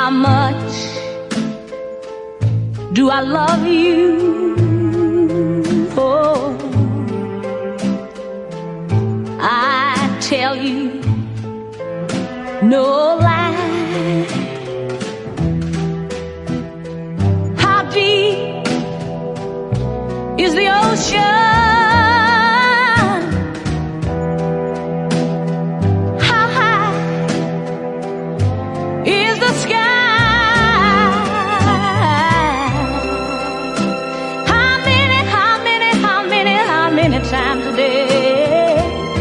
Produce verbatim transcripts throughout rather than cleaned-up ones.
How much do I love you? Oh, I tell you no lie. How deep is the ocean? How high is the sky? How many, how many, how many, how many times a day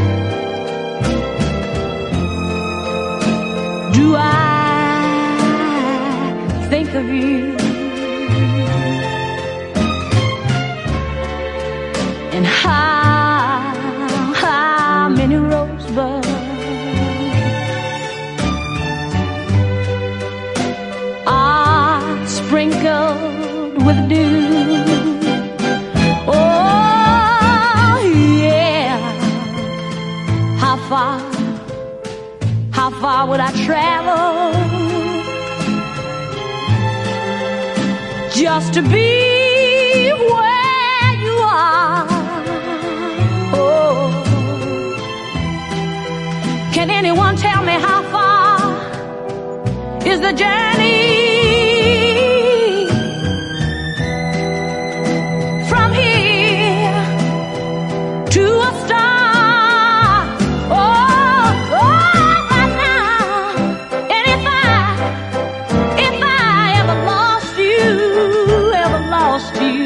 do I think of you? And how, how many rosebuds are sprinkled with dew? Oh, yeah. How far, how far would I travel just to be where you are? Oh, can anyone tell me how far is the journey from here to a star? Oh, oh, right now. And if I, if I ever lost you, ever lost you,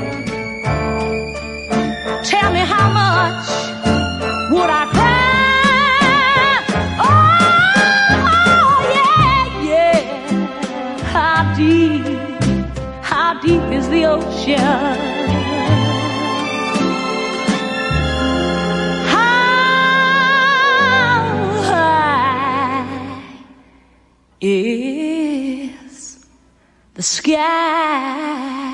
tell me how much would I cry? How deep is the ocean? How high is the sky?